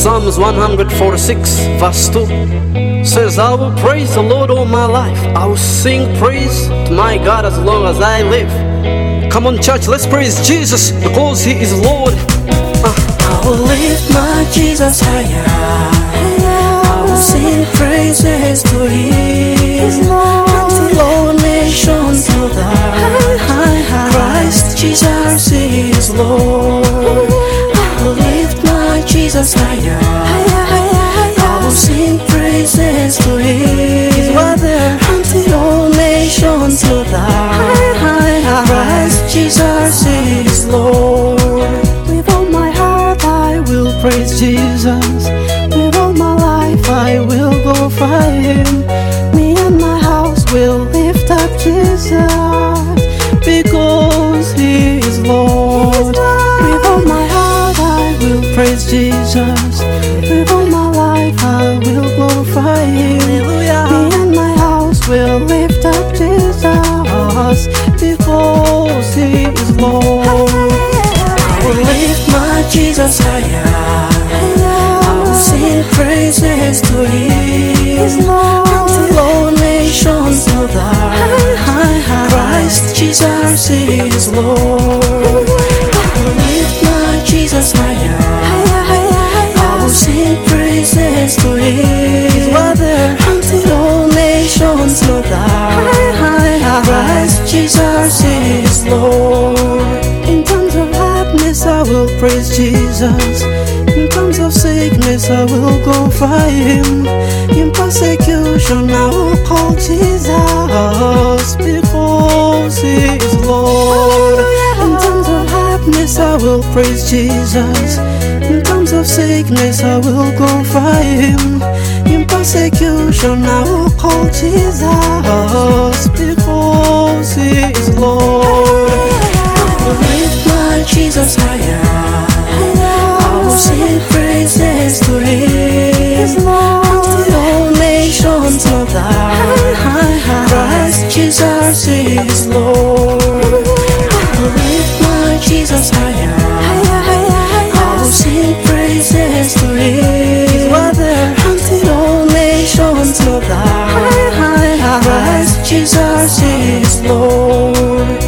Psalms 146 verse 2 says, I will praise the Lord all my life. I will sing praise to my God as long as I live. Come on church, let's praise Jesus because He is Lord. I will lift my Jesus higher. I will sing praises to Him until all nations know that Christ Jesus is Lord. I will lift my Jesus higher. I will sing praises to Him until all nations know that Christ Jesus is Lord. With all my heart I will praise Jesus. With all my life I will glorify Him. Me and my house will lift up Jesus because He is Lord. With all my heart I will praise Jesus. With all my life I will glorify Him. Me and my house will lift up Jesus because He is Lord. I will lift my Jesus higher. I will sing praises to Him until all nations know that Christ Jesus is Lord. I will lift my Jesus higher. I will sing praises to Him until all nations know that Christ Jesus is Lord. In times of happiness I will praise Jesus. In times of sickness I will glorify Him. In persecution I will call Jesus because He is Lord. In times of happiness I will praise Jesus. In times of sickness I will glorify Him. In persecution I will call Jesus because He is Lord. I will lift my Jesus higher. I will sing praises to Him until all nations know that Christ Jesus is Lord. I will lift my Jesus higher. I will sing praises to Him until all nations know that Christ Jesus is Lord.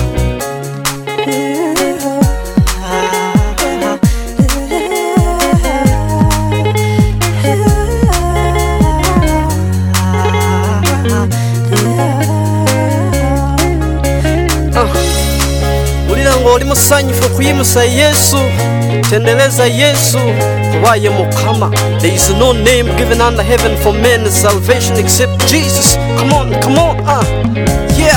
Oli musanyufu kuyimusa Yesu, tendereza Yesu kubaye mukama. There is no name given under heaven for men's salvation except Jesus. Come on, yeah.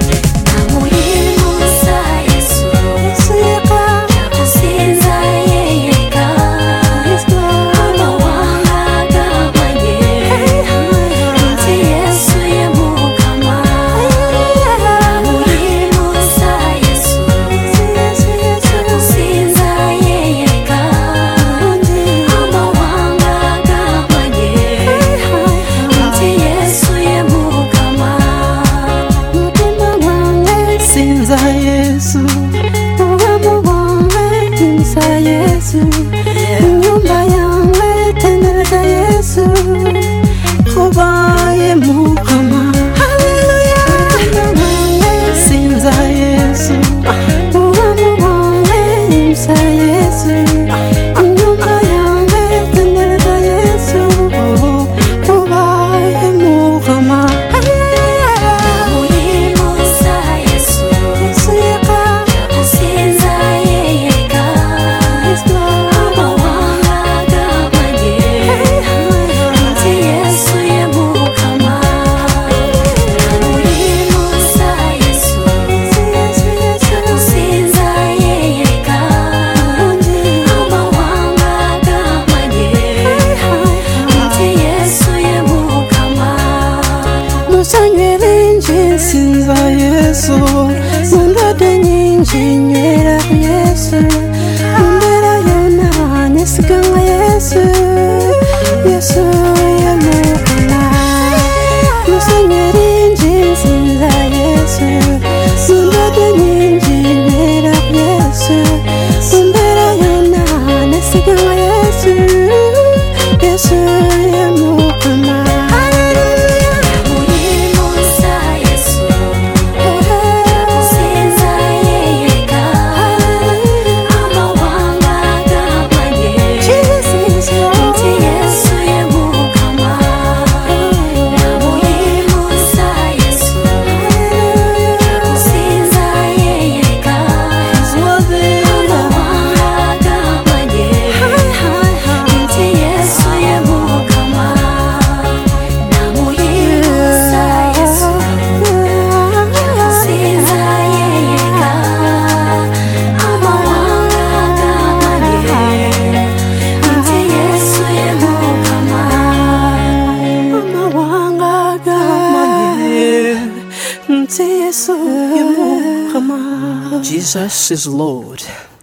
Nyumba yangu tendereza Yesu kubaye mukama. Hallelujah. Sinza Yesu uwamu wange imsa Yesu. Nyumba yangu tendereza Yesu kubaye mukama. Sinza Yesu, mundade nyinji nywera Yesu. Mumbera yona nyesiganga Yesu. Yesu yamukana. Musanyeri nji sinza Yesu. Mundade nyinji nywera Yesu. Mumbera yona nyesiganga Yesu. Jesus is Lord.